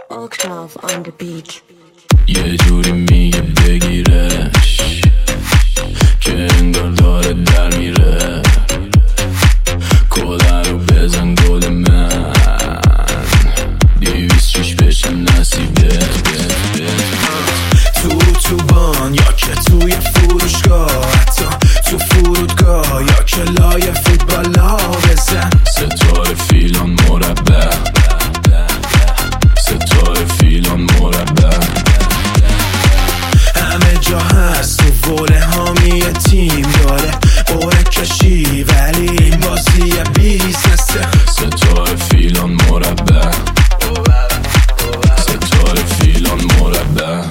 Octave on the beat. یه جوری میگه بگیرش که انگار داره در میره. کله رو بزن گل من 206 بشم نصیبه. تو بان یا که توی فروشگاه، حتی تو فرودگاه یا که لای فوتبال ها بزن. ستاره فیلان مربع، ستاره فیلان مربع. همه جا هست تو وله هامی تیم داره قره کشی، ولی این بازی بیزنسه. ستاره فیلان مربع، ستاره فیلان مربع.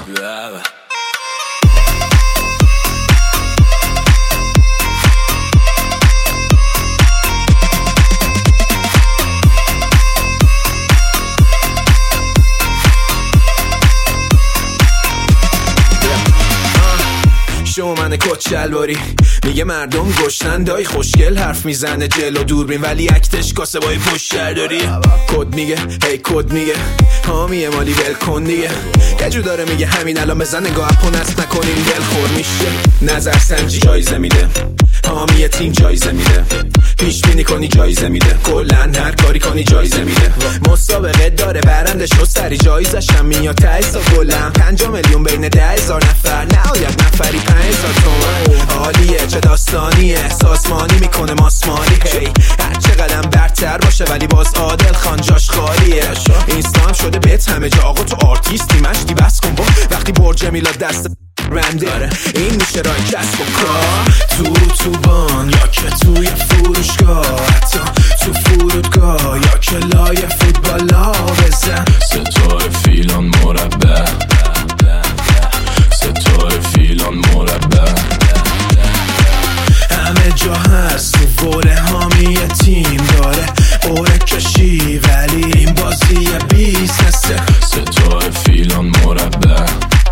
شما من کت شلواری میگه مردم گشتن دای خوشگل حرف میزنه جلو دوربین، ولی اکتش کاسه بای پشت داری. کد میگه هی کد میگه حامیه مالی ول کن دیگه. یه جو داره میگه همین الان بزن نگاه اپو نصب نکنیم دلخور میشه. نظر سنجی جایزه میده، حامی تیم جایزه میده، پیش بینی کنی جایزه میده، کلن هر کاری کنی جایزه میده. مسابقه داره برنده شو سری جایزش هم میاد تایسا گلم 5 میلیون بین 10,000 نفر، نهایت نفری 5,000 تومن. عالیه چه داستانیه، سازمانی میکنه ماسمالی. هی هر چقدر برتر باشه ولی باز عادل خان جاش خالیه. اینستا هم شده بهت همه جا، آقا تو آرتیستی مشتی بس کن با وقتی برج میلاد دست رنده. این میشه راه کسب و کار. تو بان یا که توی فروشگاه، حتی تو فرودگاه یا که لای فوتبال ها بزن. ستاره فیلان مربع، ستاره فیلان مربع. همه جا هست تو وله هامی تیم داره قره کشی، ولی این بازی بیزنسه. ستاره فیلان مربع،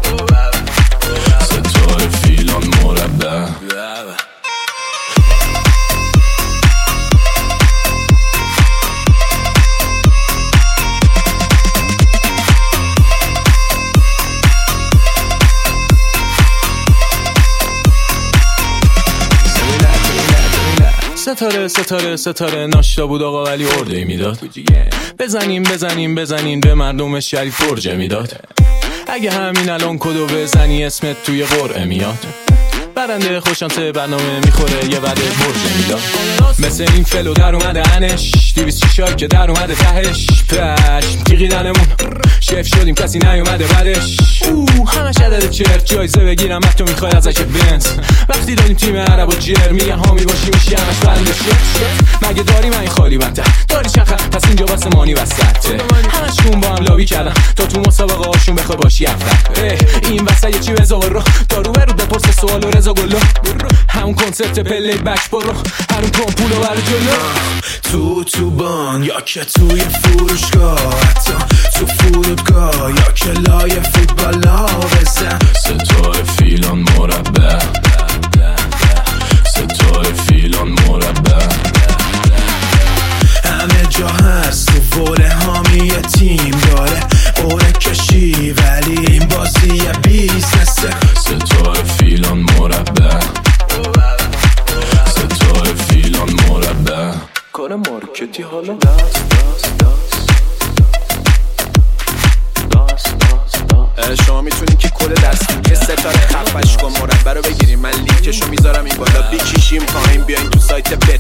ستاره فیلان مربع. ستاره ستاره ستاره ناشتا بود آقا ولی ارده میداد. بزنیم به مردم شریف فرجه میداد. اگه همین الان کدو بزنی اسمت توی قرعه میاد. برنده خوشانسه برنامه میخوره یه وعده برجه میداد. مثل این فلو در اومده انش 206 که در اومده تهش. پشم تیغیدنمون شف شدیم کسی نیومده بعدش. همش عدد چرت جایزه بگیرم حتی میخوای ازش بنز. وقتی داریم تیم عرب و جر میگن حامی باشی میشی همش بنده شت. مگه داری من خالی بنده داری چخه پس اینجا واسه مانی وسطه. همشون با هم لابی کردن تا تو مسابقه هاشون بخوای باشی افتر. این وسط یه چی بزا رو دارو برو بپرس سوال و رضا گلو. همون کنسپت پلی بک برو هرون پولو بر جلو. تو بان یا که توی فروشگاه، حتی تو فرودگاه یا که لای فوتبال ها بزن. ستاره فیلان مربع، ستاره فیلان مربع. همه جا هست تو وله هامی تیم داره قره کشی، ولی این بازی بیزنسه. ستاره فیلان مربع، ستاره فیلان مربع. کار مارکتی حالا شما میتونین که کل دستیم که ستاره خفش کن مربع رو بگیریم. من لینکشو میذارم این بالا، بیکشیم پایین بیاین تو سایت